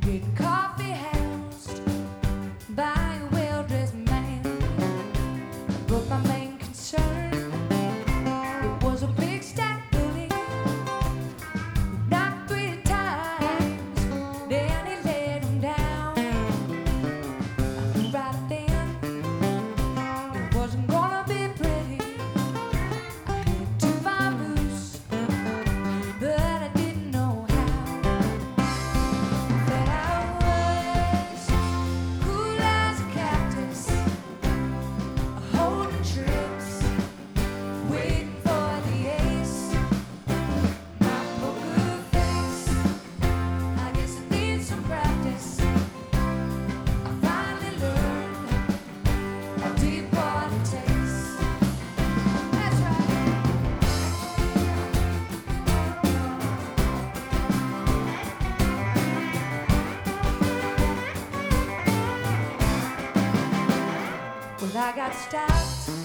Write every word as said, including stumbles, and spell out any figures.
Street coffee housed by a well-dressed man. But my main concern, it was a big stack bully. Knocked three times, then he laid him down. I knew right then it wasn't gonna be pretty. I had to find loose, but I didn't know how. I got stopped